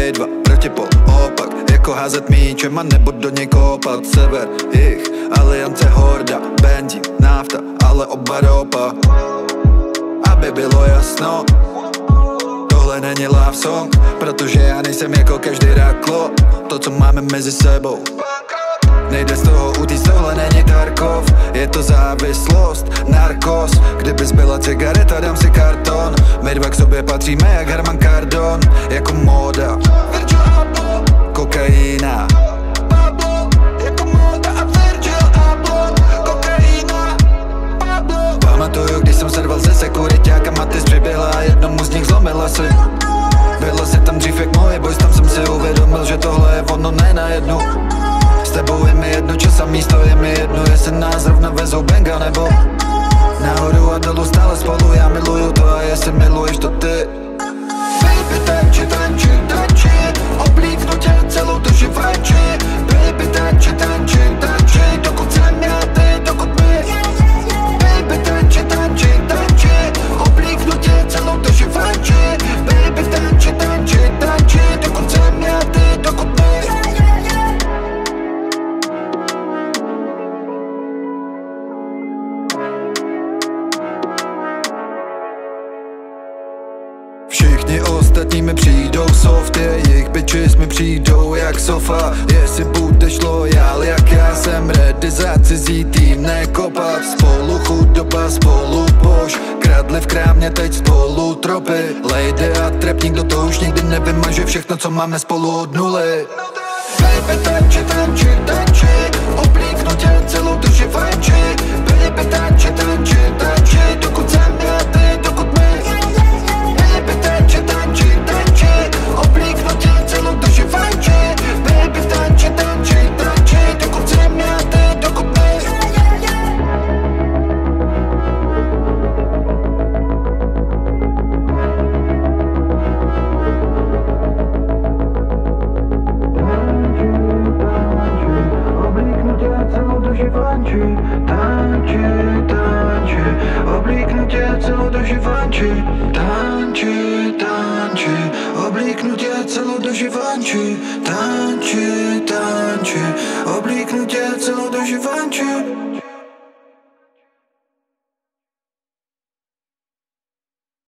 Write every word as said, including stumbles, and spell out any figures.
dva, protipol, opak. Jako házet míčem a nebo do něj kopat. Sever, jich, aliance, horda, benzín, nafta, ale oba ropa. Aby bylo jasno, tohle není love song, protože já nejsem jako každý raklo. To, co máme mezi sebou, nejde z toho utíct, tohle není Tarkov. Je to závislost, narkos. Kdybys byla cigareta, dám si karton. My dva k sobě patříme jak Herman Kardon. Jako móda, Virgil Abloh, kokaina, Pablo, jako móda a Virgil Abloh, kokaina, Pablo. Pamatuju, když jsem serval ze sekuriťákama, ty jsi přiběhla a jednomu z nich zlomila si. Byla si tam dřív jak moje boys, tam jsem si uvědomil, že tohle je ono, ne na jednu. S tebou je mi jedno, čas a místo je mi jedno, jestli nás zrovna vezou benga nebo nahoru a dolů stále spolu. Já miluju to a jestli miluješ to ty. Baby, tanči, tanči, tanči, oblíknu tě celou tu živanči. Baby, tanči, tanči, tanči, dokud jsem já, ty, dokud my. Baby, tanči, tanči, tanči, oblíknu tě celou tu živanči. Baby, tanči, tanči, tanči, dokud jsem já, ty, dokud my. Všichni ostatní mi přijdou soft, jejich bitches mi přijdou jak sofa. Jestli budeš lojál jak já, jsem ready za cizí tým nekopat. Spolu chudoba, spolu bož, kradli v krámě, teď spolu tropy. Lady a trap, nikdo to už nikdy nevymaže, všechno co máme spolu od nuly. Baby, tanči, tanči, tanči, oblíknu tě celou tu živanči. Baby, tanči, tanči, tanči, dokud jsem já, ty, dokud my. Baby, tanči, tanči, tanči, oblíknu tě celou tu živanči. Baby, tanči, tanči, tanči, dokud jsem já, ty, dokud my. Tanči, tanči, oblíknu tě celou do živanči. Tanči, tanči, oblíknu tě celou do živanči. Tanči, tanči, oblíknu tě celou do živanči.